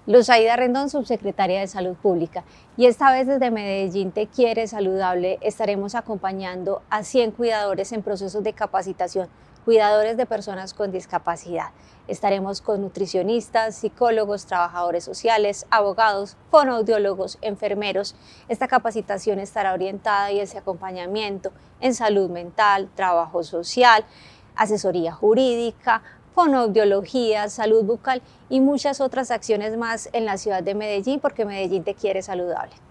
Luzaida Rendón, subsecretaria de Salud Pública, y esta vez desde Medellín Te Quiere Saludable estaremos acompañando a 100 cuidadores en procesos de capacitación, cuidadores de personas con discapacidad. Estaremos con nutricionistas, psicólogos, trabajadores sociales, abogados, fonoaudiólogos, enfermeros. Esta capacitación estará orientada y ese acompañamiento en salud mental, trabajo social, asesoría jurídica, fonoaudiología, salud bucal y muchas otras acciones más en la ciudad de Medellín, porque Medellín te quiere saludable.